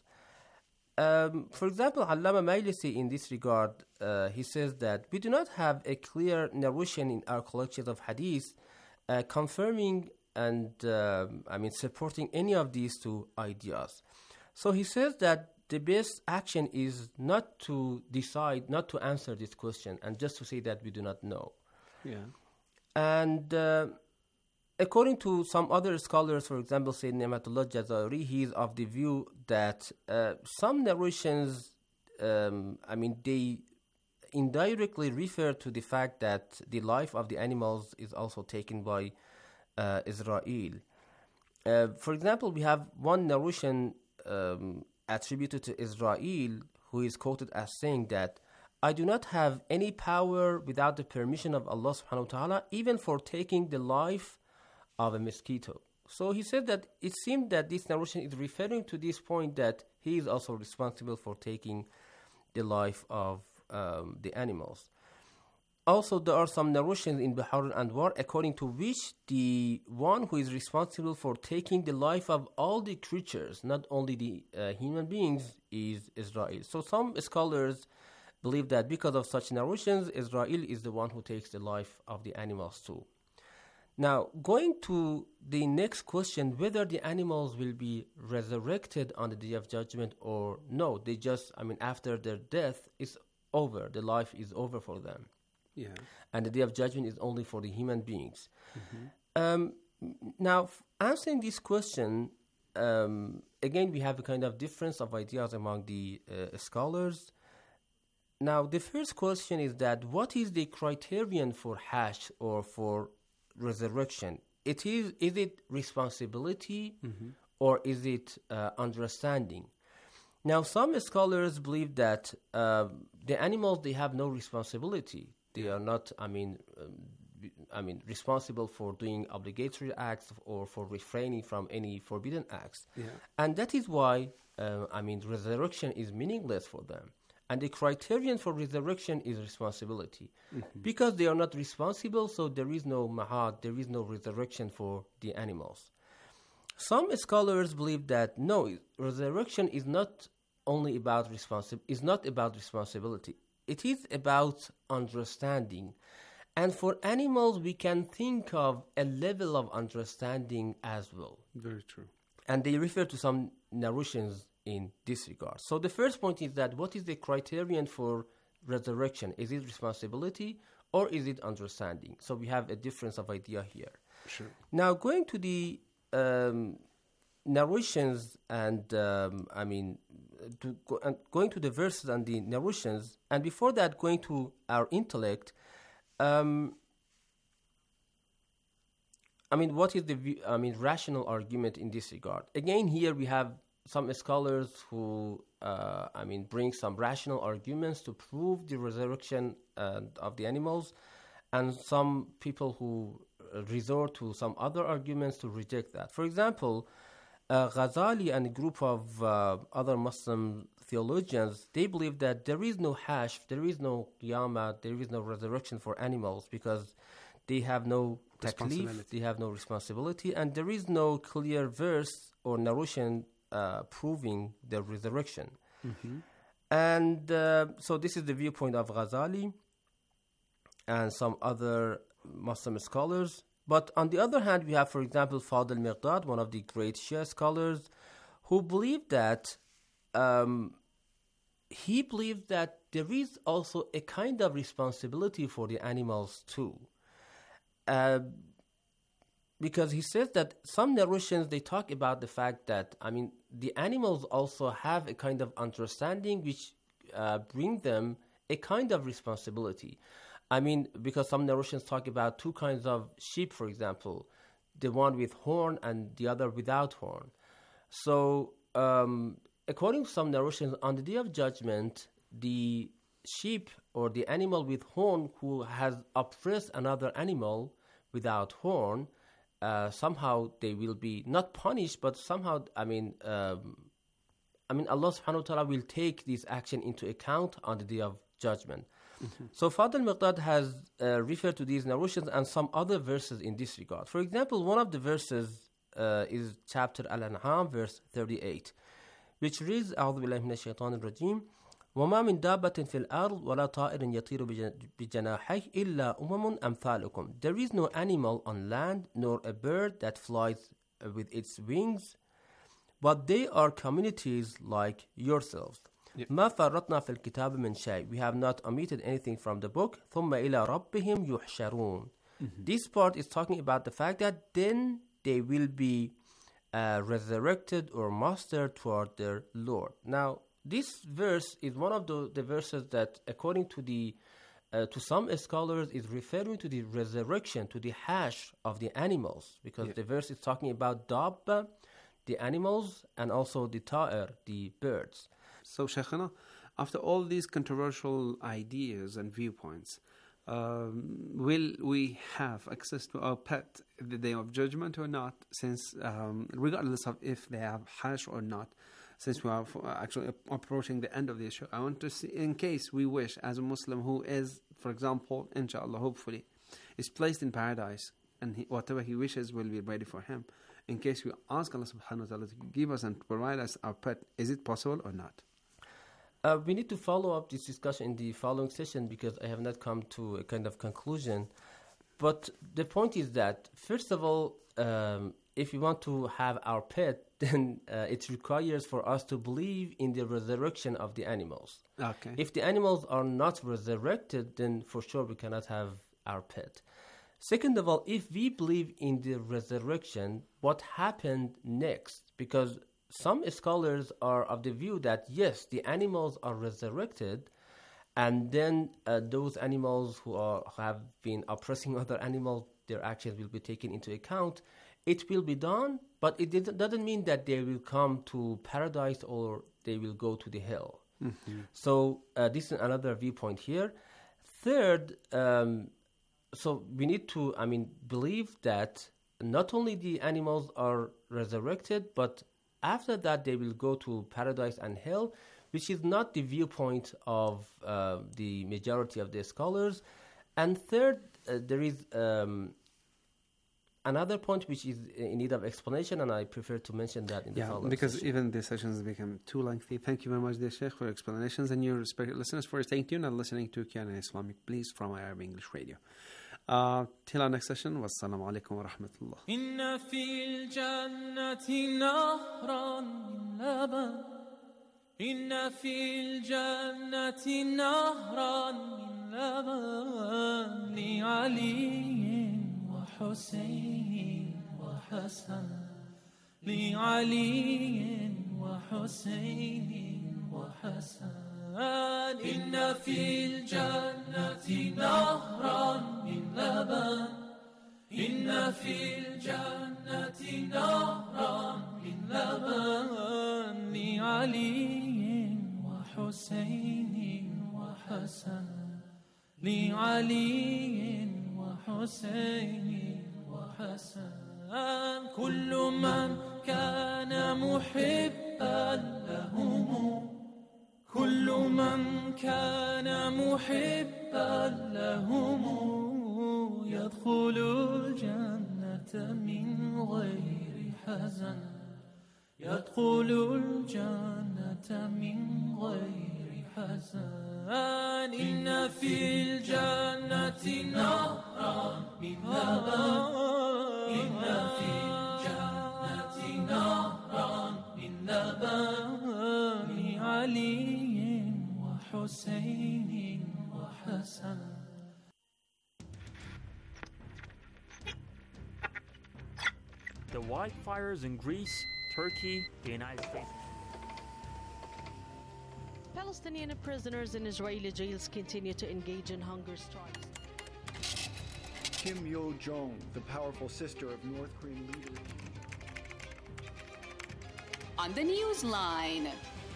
Um, for example, Allama Majlisi, in this regard, uh, he says that we do not have a clear narration in our collections of hadith uh, confirming and, uh, I mean, supporting any of these two ideas. So he says that the best action is not to decide, not to answer this question, and just to say that we do not know. Yeah. And uh, according to some other scholars, for example, Sayyid Ni'matullah Jazairi, he is of the view that uh, some narrations, um, I mean, they indirectly refer to the fact that the life of the animals is also taken by uh, Israel. Uh, for example, we have one narration um, attributed to Israel, who is quoted as saying that, I do not have any power without the permission of Allah subhanahu wa ta'ala, even for taking the life of a mosquito. So he said that it seemed that this narration is referring to this point that he is also responsible for taking the life of um, the animals. Also, there are some narrations in Bihar al-Anwar according to which the one who is responsible for taking the life of all the creatures, not only the uh, human beings, is Israel. So some scholars believe that because of such narrations, Israel is the one who takes the life of the animals too. Now, going to the next question, whether the animals will be resurrected on the Day of Judgment or no, they just, I mean, after their death, it's over. The life is over for them. Yeah. And the Day of Judgment is only for the human beings. Mm-hmm. Um, now, f- answering this question, um, again, we have a kind of difference of ideas among the uh, scholars. Now, the first question is that what is the criterion for hash or for resurrection? It is, is it responsibility mm-hmm. or is it uh, understanding? Now, some scholars believe that uh, the animals, they have no responsibility. They are not, I mean, um, I mean, responsible for doing obligatory acts or for refraining from any forbidden acts. Yeah. And that is why, uh, I mean, resurrection is meaningless for them. And the criterion for resurrection is responsibility. Mm-hmm. Because they are not responsible, so there is no mahad, there is no resurrection for the animals. Some scholars believe that, no, resurrection is not only about responsi- is not about responsibility. It is about understanding. And for animals, we can think of a level of understanding as well. Very true. And they refer to some narrations in this regard. So the first point is that what is the criterion for resurrection? Is it responsibility or is it understanding? So we have a difference of idea here. Sure. Now, going to the um, narrations and, um, I mean, to go, and going to the verses and the narrations, and before that, going to our intellect, um, I mean, what is the view, I mean, rational argument in this regard? Again, here we have some scholars who, uh, I mean, bring some rational arguments to prove the resurrection uh, of the animals, and some people who resort to some other arguments to reject that. For example, uh, Ghazali and a group of uh, other Muslim theologians, they believe that there is no hash, there is no qiyamah, there is no resurrection for animals because they have no taklif, they have no responsibility, and there is no clear verse or narration uh, proving the resurrection. Mm-hmm. And uh, so this is the viewpoint of Ghazali and some other Muslim scholars. But on the other hand, we have, for example, Fadl Miqdad, one of the great Shia scholars, who believed that um, he believed that there is also a kind of responsibility for the animals too. Uh, because he says that some narrations, they talk about the fact that, I mean, the animals also have a kind of understanding which uh, bring them a kind of responsibility. I mean, because some narrations talk about two kinds of sheep, for example, the one with horn and the other without horn. So, um, according to some narrations, on the Day of Judgment, the sheep or the animal with horn who has oppressed another animal without horn, uh, somehow they will be not punished, but somehow, I mean, um, I mean, Allah subhanahu wa ta'ala will take this action into account on the Day of Judgment. Mm-hmm. So Fadl Miqdad has uh, referred to these narrations and some other verses in this regard. For example, one of the verses uh, is chapter Al-An'am, verse thirty-eight, which reads, أعوذ بالله من الشيطان الرجيم وما من دابة في الأرض ولا طائر يطير بجناحيه إلا أمم أمثالكم. There is no animal on land nor a bird that flies with its wings, but they are communities like yourselves. Yep. ما فرطنا في الكتاب من شيء. We have not omitted anything from the book. ثم إلى ربهم يحشرون. Mm-hmm. This part is talking about the fact that then they will be uh, resurrected or mustered toward their Lord. Now, this verse is one of the, the verses that, according to the uh, to some scholars, is referring to the resurrection, to the hash of the animals, because yeah. the verse is talking about dabba, the animals, and also the ta'ir, the birds. So, Shaykhana, after all these controversial ideas and viewpoints, um, will we have access to our pet the Day of Judgment or not, since um, regardless of if they have hash or not, since we are actually approaching the end of the issue, I want to see, in case we wish, as a Muslim who is, for example, inshallah, hopefully, is placed in paradise, and he, whatever he wishes will be ready for him. In case we ask Allah subhanahu wa ta'ala to give us and provide us our pet, is it possible or not? Uh, we need to follow up this discussion in the following session because I have not come to a kind of conclusion. But the point is that, first of all, um, if we want to have our pet, then uh, it requires for us to believe in the resurrection of the animals. Okay. If the animals are not resurrected, then for sure we cannot have our pet. Second of all, if we believe in the resurrection, what happened next? Because some scholars are of the view that, yes, the animals are resurrected, and then uh, those animals who are have been oppressing other animals, their actions will be taken into account. It will be done, but it doesn't mean that they will come to paradise or they will go to the hell. Mm-hmm. So uh, this is another viewpoint here. Third, um, so we need to, I mean, believe that not only the animals are resurrected, but after that they will go to paradise and hell, which is not the viewpoint of uh, the majority of the scholars. And third, uh, there is um, another point which is in need of explanation, and I prefer to mention that in the yeah, following because session. even the sessions become too lengthy. Thank you very much, dear Sheikh, for your explanations, and your respected listeners for staying tuned and listening to Q and A Islamic Please from I R B English Radio. Uh, till our next session, wassalamu alaikum wa rahmatullah. إن في الجنة نهرا من لبن إن في الجنة نهرا من لبن لعلي وحسين وحسن لعلي وحسين وحسن إن في الجنة نهرا من لبن إن في الجنة نهرا من لبن لعلي وحسين وحسن لعلي وحسين وحسن كل من كان محبا لهم كل من كان محبا لهم يدخل الجنة من غير حزن يدخل الجنة من غير حزن إن في الجنة نهرا من لبن إن في الجنة نهرا من لبن لعلي وحسين وحسن The wildfires in Greece, Turkey, the United States. Palestinian prisoners in Israeli jails continue to engage in hunger strikes. Kim Yo-jong, the powerful sister of North Korean leader. On the news line.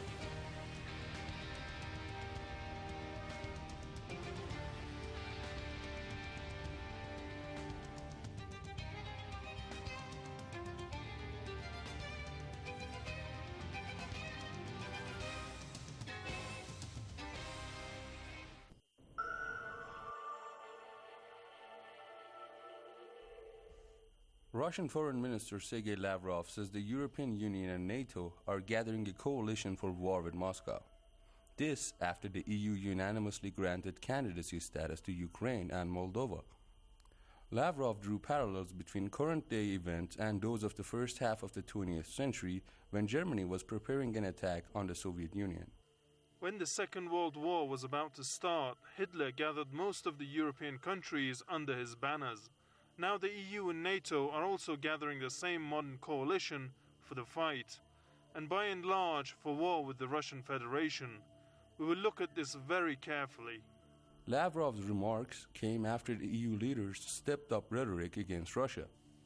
Russian Foreign Minister Sergei Lavrov says the European Union and NATO are gathering a coalition for war with Moscow. This after the E U unanimously granted candidacy status to Ukraine and Moldova. Lavrov drew parallels between current-day events and those of the first half of the twentieth century when Germany was preparing an attack on the Soviet Union. When the Second World War was about to start, Hitler gathered most of the European countries under his banners. Now the E U and NATO are also gathering the same modern coalition for the fight, and by and large for war with the Russian Federation. We will look at this very carefully. Lavrov's remarks came after the E U leaders stepped up rhetoric against Russia.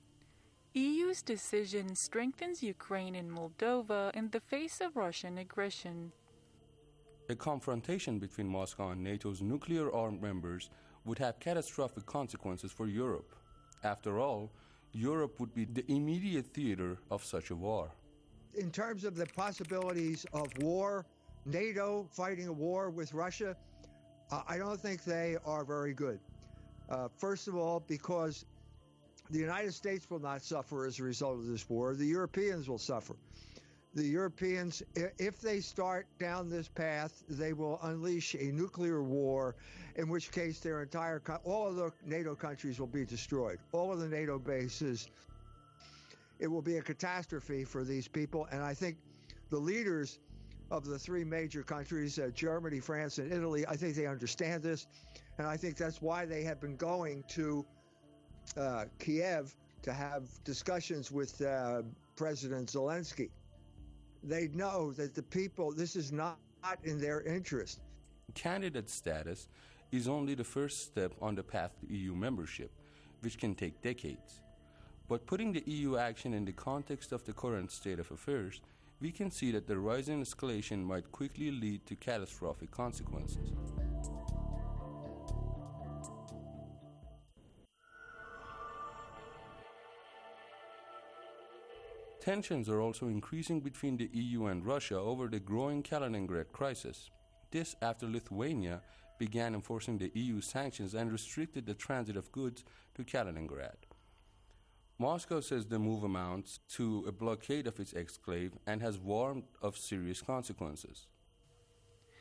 E U's decision strengthens Ukraine and Moldova in the face of Russian aggression. A confrontation between Moscow and NATO's nuclear-armed members would have catastrophic consequences for Europe. After all, Europe would be the immediate theater of such a war. In terms of the possibilities of war, NATO fighting a war with Russia, uh, I don't think they are very good. Uh, first of all, because the United States will not suffer as a result of this war. The Europeans will suffer. The Europeans, if they start down this path, they will unleash a nuclear war, in which case their entire, all of the NATO countries will be destroyed. All of the NATO bases. It will be a catastrophe for these people. And I think the leaders of the three major countries, uh, Germany, France, and Italy, I think they understand this. And I think that's why they have been going to uh, Kiev to have discussions with uh, President Zelensky. They know that the people, this is not, not in their interest. Candidate status is only the first step on the path to E U membership, which can take decades. But putting the E U action in the context of the current state of affairs, we can see that the rising escalation might quickly lead to catastrophic consequences. Tensions are also increasing between the E U and Russia over the growing Kaliningrad crisis. This after Lithuania began enforcing the E U sanctions and restricted the transit of goods to Kaliningrad. Moscow says the move amounts to a blockade of its exclave and has warned of serious consequences.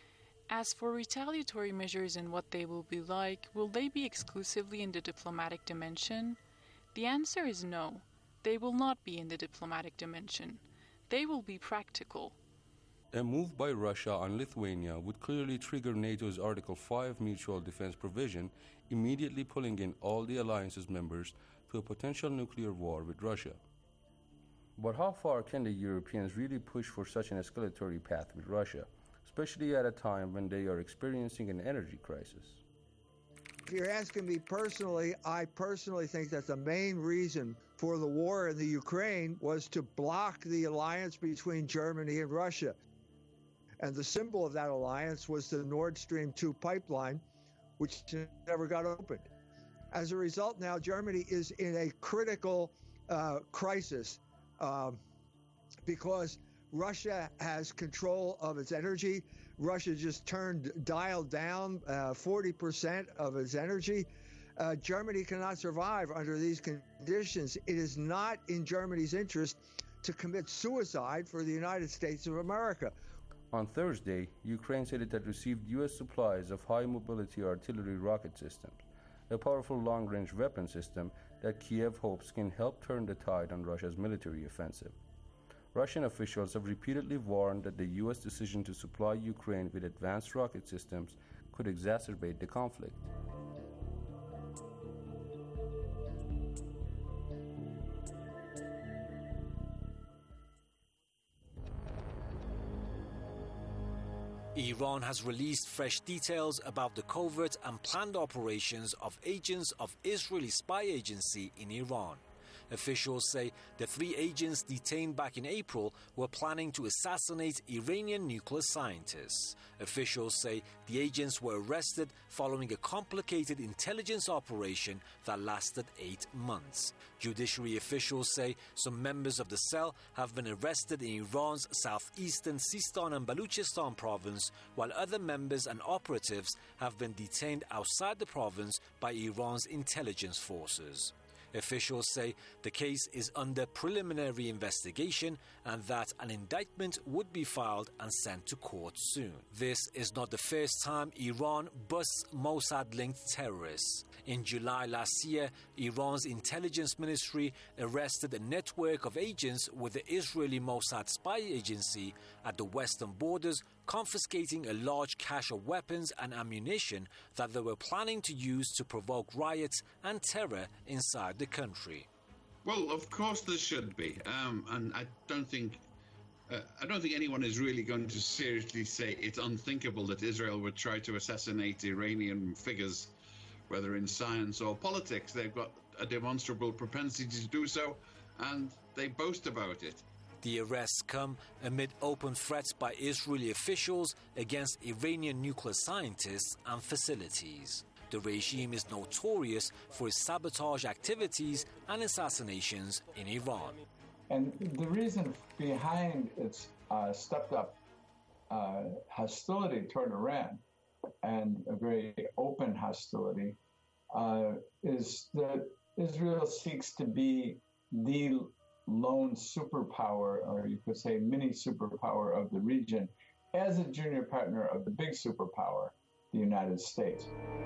As for retaliatory measures and what they will be like, will they be exclusively in the diplomatic dimension? The answer is no. They will not be in the diplomatic dimension. They will be practical. A move by Russia on Lithuania would clearly trigger NATO's Article five mutual defense provision, immediately pulling in all the alliance's members to a potential nuclear war with Russia. But how far can the Europeans really push for such an escalatory path with Russia, especially at a time when they are experiencing an energy crisis? If you're asking me personally, I personally think that the main reason for the war in the Ukraine was to block the alliance between Germany and Russia. And the symbol of that alliance was the Nord Stream two pipeline, which never got opened. As a result, now Germany is in a critical uh, crisis um, because Russia has control of its energy. Russia just turned, dialed down uh, forty percent of its energy. Uh, Germany cannot survive under these conditions. It is not in Germany's interest to commit suicide for the United States of America. On Thursday, Ukraine said it had received U S supplies of high-mobility artillery rocket systems, a powerful long-range weapon system that Kiev hopes can help turn the tide on Russia's military offensive. Russian officials have repeatedly warned that the U S decision to supply Ukraine with advanced rocket systems could exacerbate the conflict. Iran has released fresh details about the covert and planned operations of agents of Israeli spy agency in Iran. Officials say the three agents detained back in April were planning to assassinate Iranian nuclear scientists. Officials say the agents were arrested following a complicated intelligence operation that lasted eight months. Judiciary officials say some members of the cell have been arrested in Iran's southeastern Sistan and Baluchistan province, while other members and operatives have been detained outside the province by Iran's intelligence forces. Officials say the case is under preliminary investigation and that an indictment would be filed and sent to court soon. This is not the first time Iran busts Mossad-linked terrorists. In July last year, Iran's intelligence ministry arrested a network of agents with the Israeli Mossad spy agency at the western borders, confiscating a large cache of weapons and ammunition that they were planning to use to provoke riots and terror inside the country. Well, of course there should be, um, and I don't think uh, I don't think anyone is really going to seriously say it's unthinkable that Israel would try to assassinate Iranian figures, whether in science or politics. They've got a demonstrable propensity to do so, and they boast about it. The arrests come amid open threats by Israeli officials against Iranian nuclear scientists and facilities. The regime is notorious for its sabotage activities and assassinations in Iran. And the reason behind its uh, stepped-up uh, hostility toward Iran, and a very open hostility, uh, is that Israel seeks to be the lone superpower, or you could say mini superpower of the region, as a junior partner of the big superpower, the United States.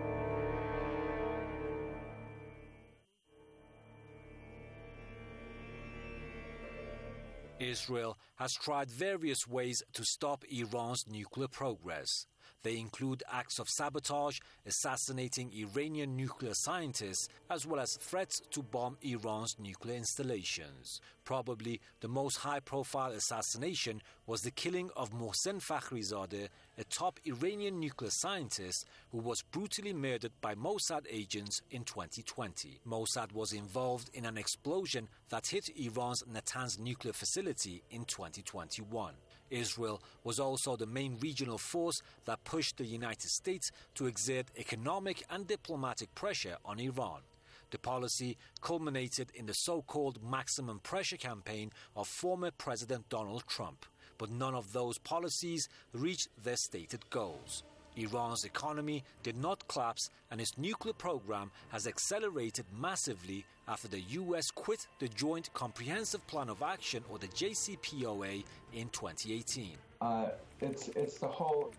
Israel has tried various ways to stop Iran's nuclear progress. They include acts of sabotage, assassinating Iranian nuclear scientists, as well as threats to bomb Iran's nuclear installations. Probably the most high-profile assassination was the killing of Mohsen Fakhrizadeh, a top Iranian nuclear scientist who was brutally murdered by Mossad agents in twenty twenty. Mossad was involved in an explosion that hit Iran's Natanz nuclear facility in twenty twenty-one. Israel was also the main regional force that pushed the United States to exert economic and diplomatic pressure on Iran. The policy culminated in the so-called maximum pressure campaign of former President Donald Trump, but none of those policies reached their stated goals. Iran's economy did not collapse, and its nuclear program has accelerated massively after the U S quit the Joint Comprehensive Plan of Action, or the J C P O A, in twenty eighteen. Uh, it's it's the whole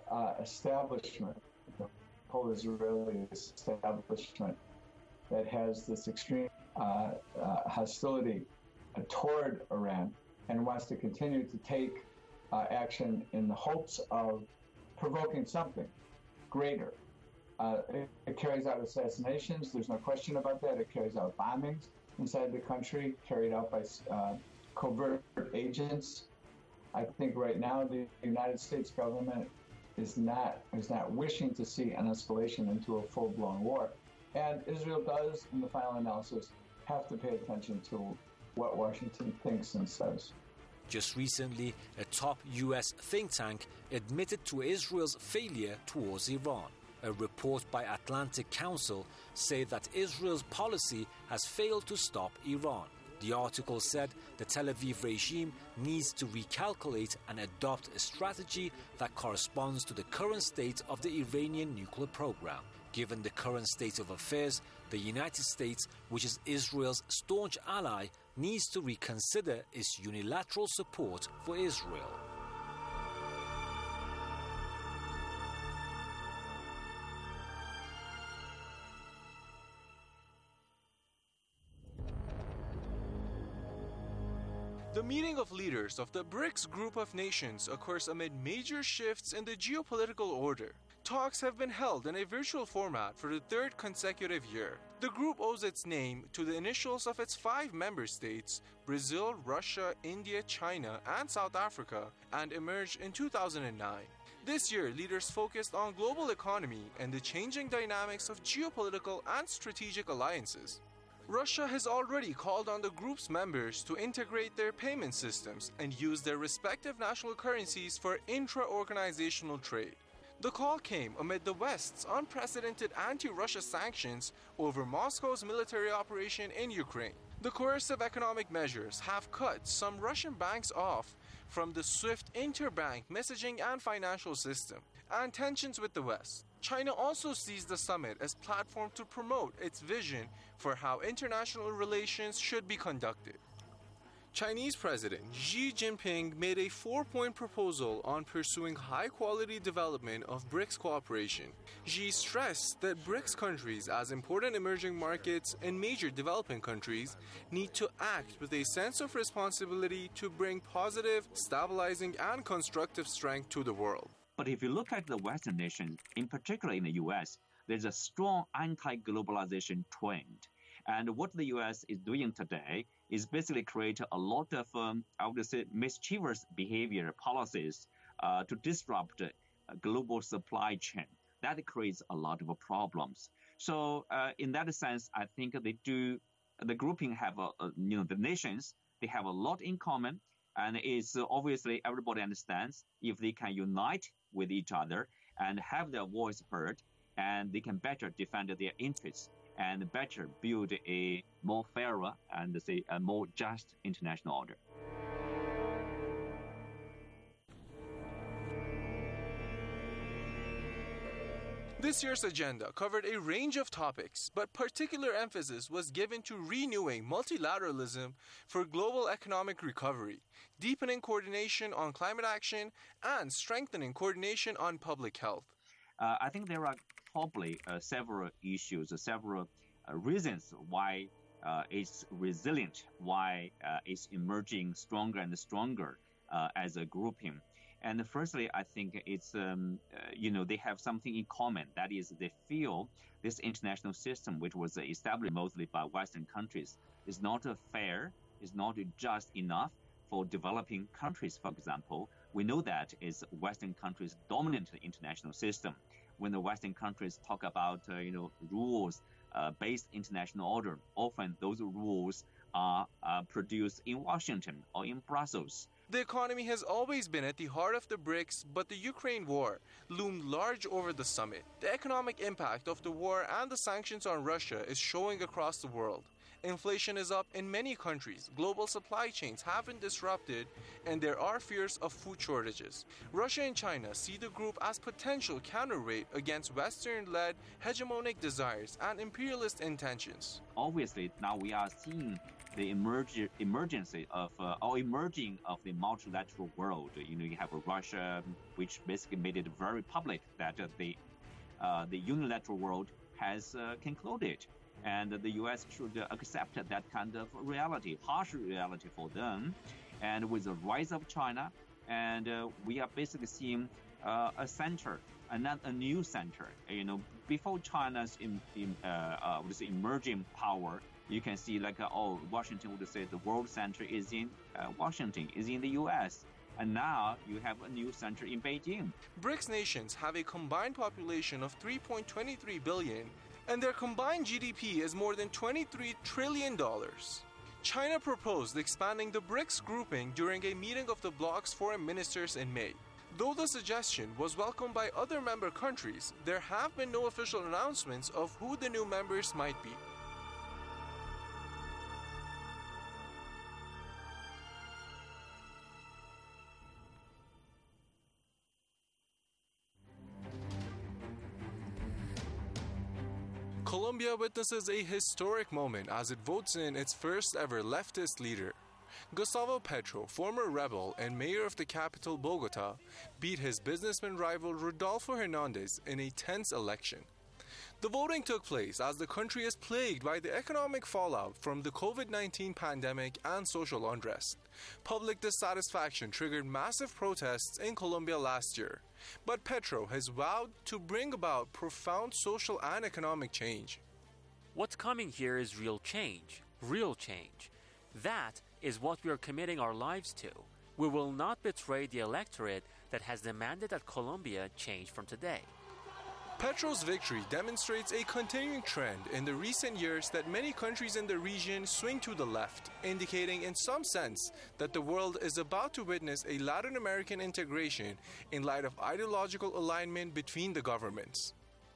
uh, establishment, the whole Israeli establishment, that has this extreme uh, uh, hostility uh, toward Iran and wants to continue to take uh, action in the hopes of provoking something greater. Uh, it, it carries out assassinations, there's no question about that. It carries out bombings inside the country, carried out by uh, covert agents. I think right now the United States government is not is not wishing to see an escalation into a full-blown war. And Israel does, in the final analysis, have to pay attention to what Washington thinks and says. Just recently, a top U S think tank admitted to Israel's failure towards Iran. A report by Atlantic Council said that Israel's policy has failed to stop Iran. The article said the Tel Aviv regime needs to recalculate and adopt a strategy that corresponds to the current state of the Iranian nuclear program. Given the current state of affairs, the United States, which is Israel's staunch ally, needs to reconsider its unilateral support for Israel. The meeting of leaders of the BRICS group of nations occurs amid major shifts in the geopolitical order. Talks have been held in a virtual format for the third consecutive year. The group owes its name to the initials of its five member states, Brazil, Russia, India, China, and South Africa, and emerged in two thousand nine. This year, leaders focused on global economy and the changing dynamics of geopolitical and strategic alliances. Russia has already called on the group's members to integrate their payment systems and use their respective national currencies for intra-organizational trade. The call came amid the West's unprecedented anti-Russia sanctions over Moscow's military operation in Ukraine. The coercive economic measures have cut some Russian banks off from the SWIFT interbank messaging and financial system, and tensions with the West. China also sees the summit as a platform to promote its vision for how international relations should be conducted. Chinese President Xi Jinping made a four-point proposal on pursuing high-quality development of BRICS cooperation. Xi stressed that BRICS countries, as important emerging markets and major developing countries, need to act with a sense of responsibility to bring positive, stabilizing, and constructive strength to the world. But if you look at the Western nations, in particular in the U S, there's a strong anti-globalization trend. And what the U S is doing today is basically create a lot of, um, I would say, mischievous behavior policies uh, to disrupt uh, global supply chain. That creates a lot of problems. So uh, in that sense, I think they do, the grouping have, a, a, you know, the nations, they have a lot in common. And it's uh, obviously everybody understands if they can unite with each other and have their voice heard, and they can better defend their interests and better build a more fairer and say a more just international order. This year's agenda covered a range of topics, but particular emphasis was given to renewing multilateralism for global economic recovery, deepening coordination on climate action, and strengthening coordination on public health. Uh, I think there are probably uh, several issues, uh, several uh, reasons why uh, it's resilient, why uh, it's emerging stronger and stronger uh, as a grouping. And firstly, I think it's, um, uh, you know, they have something in common. That is, they feel this international system, which was established mostly by Western countries, is not uh, fair, is not just enough for developing countries, for example. We know that is Western countries' dominant international system. When the Western countries talk about, uh, you know, rules-based uh, international order, often those rules are uh, produced in Washington or in Brussels. The economy has always been at the heart of the BRICS, but the Ukraine war loomed large over the summit. The economic impact of the war and the sanctions on Russia is showing across the world. Inflation is up in many countries, global supply chains have been disrupted, and there are fears of food shortages. Russia and China see the group as potential counterweight against Western-led hegemonic desires and imperialist intentions. Obviously, now we are seeing the emerg- emergence of uh, or emerging of the multilateral world. You know, you have Russia, which basically made it very public that uh, the uh, the unilateral world has uh, concluded, and the U S should uh, accept that kind of reality, harsh reality for them. And with the rise of China, and uh, we are basically seeing uh, a center, another a new center. You know, before China's in, in, uh, uh, this emerging power, you can see like, uh, oh, Washington would say the world center is in uh, Washington, is in the U S. And now you have a new center in Beijing. BRICS nations have a combined population of three point two three billion, and their combined G D P is more than twenty-three trillion dollars. China proposed expanding the BRICS grouping during a meeting of the bloc's foreign ministers in May. Though the suggestion was welcomed by other member countries, there have been no official announcements of who the new members might be. Colombia witnesses a historic moment as it votes in its first ever leftist leader. Gustavo Petro, former rebel and mayor of the capital Bogota, beat his businessman rival Rodolfo Hernandez in a tense election. The voting took place as the country is plagued by the economic fallout from the COVID nineteen pandemic and social unrest. Public dissatisfaction triggered massive protests in Colombia last year, but Petro has vowed to bring about profound social and economic change. What's coming here is real change, real change. That is what we are committing our lives to. We will not betray the electorate that has demanded that Colombia change from today. Petro's victory demonstrates a continuing trend in the recent years that many countries in the region swing to the left, indicating in some sense that the world is about to witness a Latin American integration in light of ideological alignment between the governments.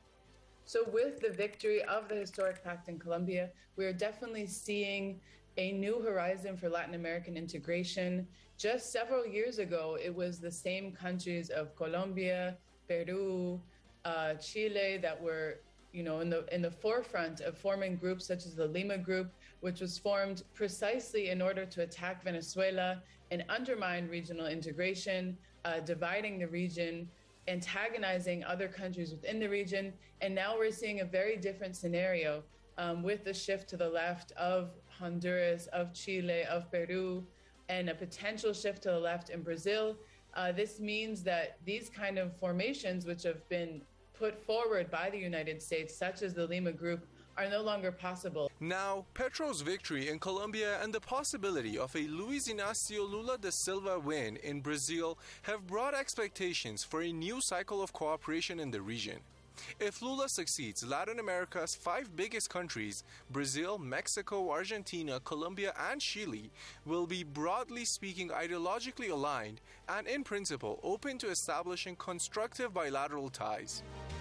So with the victory of the historic pact in Colombia, we are definitely seeing a new horizon for Latin American integration. Just several years ago, it was the same countries of Colombia, Peru, Uh, Chile that were, you know, in the in the forefront of forming groups such as the Lima Group, which was formed precisely in order to attack Venezuela and undermine regional integration, uh, dividing the region, antagonizing other countries within the region. And now we're seeing a very different scenario um, with the shift to the left of Honduras, of Chile, of Peru, and a potential shift to the left in Brazil. Uh, this means that these kind of formations, which have been put forward by the United States, such as the Lima Group, are no longer possible. Now, Petro's victory in Colombia and the possibility of a Luiz Inácio Lula da Silva win in Brazil have brought expectations for a new cycle of cooperation in the region. If Lula succeeds, Latin America's five biggest countries, Brazil, Mexico, Argentina, Colombia, and Chile, will be broadly speaking ideologically aligned and in principle open to establishing constructive bilateral ties.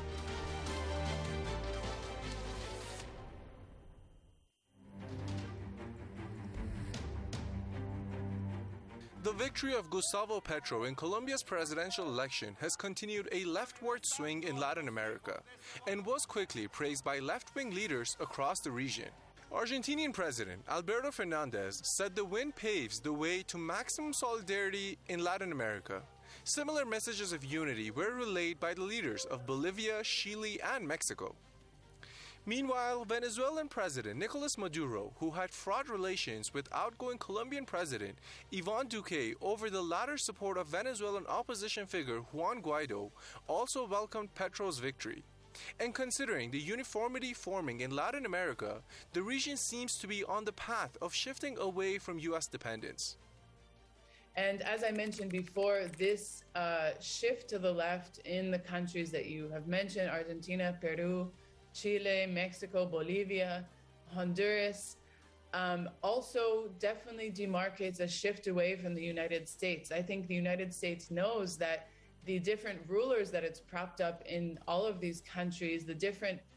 The victory of Gustavo Petro in Colombia's presidential election has continued a leftward swing in Latin America and was quickly praised by left-wing leaders across the region. Argentinian President Alberto Fernandez said the win paves the way to maximum solidarity in Latin America. Similar messages of unity were relayed by the leaders of Bolivia, Chile, and Mexico. Meanwhile, Venezuelan President Nicolas Maduro, who had fraught relations with outgoing Colombian President Ivan Duque over the latter's support of Venezuelan opposition figure Juan Guaido, also welcomed Petro's victory. And considering the uniformity forming in Latin America, the region seems to be on the path of shifting away from U S dependence. And as I mentioned before, this uh, shift to the left in the countries that you have mentioned, Argentina, Peru, Chile, Mexico, Bolivia, Honduras, um, also definitely demarcates a shift away from the United States. I think the United States knows that the different rulers that it's propped up in all of these countries, the different